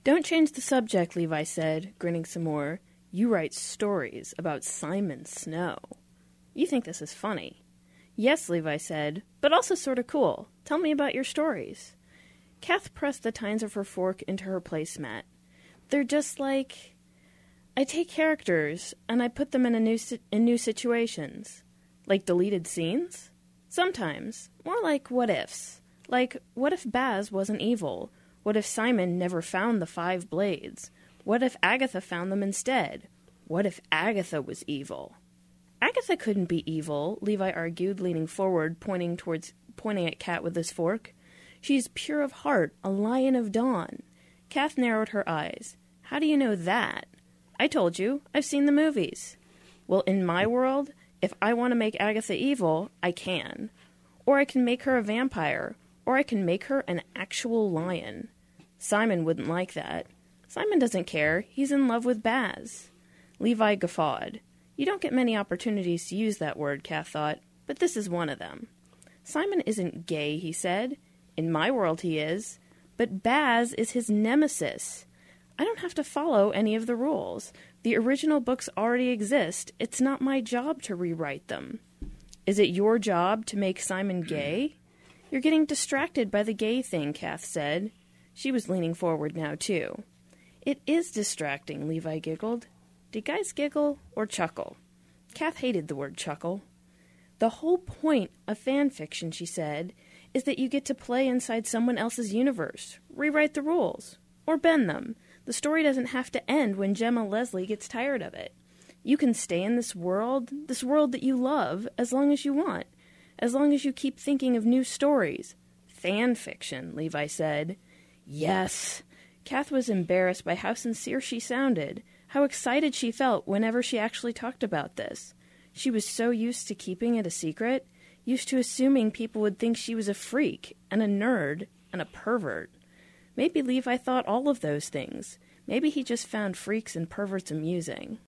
Don't change the subject, Levi said, grinning some more. You write stories about Simon Snow. You think this is funny. Yes, Levi said, but also sort of cool. Tell me about your stories. Kath pressed the tines of her fork into her placemat. They're just like... I take characters, and I put them in new situations. Like deleted scenes? Sometimes. More like what-ifs. Like, what if Baz wasn't evil? What if Simon never found the 5 blades? What if Agatha found them instead? What if Agatha was evil? Agatha couldn't be evil, Levi argued, leaning forward, pointing at Kat with his fork. She's pure of heart, a lion of dawn. Kath narrowed her eyes. How do you know that? I told you. I've seen the movies. Well, in my world, if I want to make Agatha evil, I can. Or I can make her a vampire. Or I can make her an actual lion. Simon wouldn't like that. Simon doesn't care. He's in love with Baz. Levi guffawed. You don't get many opportunities to use that word, Kath thought, but this is one of them. Simon isn't gay, he said. In my world he is. But Baz is his nemesis. I don't have to follow any of the rules. The original books already exist. It's not my job to rewrite them. Is it your job to make Simon gay? You're getting distracted by the gay thing, Kath said. She was leaning forward now, too. It is distracting, Levi giggled. Did guys giggle or chuckle? Kath hated the word chuckle. The whole point of fan fiction, she said, is that you get to play inside someone else's universe, rewrite the rules, or bend them. The story doesn't have to end when Gemma Leslie gets tired of it. You can stay in this world that you love, as long as you want, as long as you keep thinking of new stories. Fan fiction, Levi said. Yes. Kath was embarrassed by how sincere she sounded, how excited she felt whenever she actually talked about this. She was so used to keeping it a secret, used to assuming people would think she was a freak and a nerd and a pervert. Maybe Levi thought all of those things. Maybe he just found freaks and perverts amusing.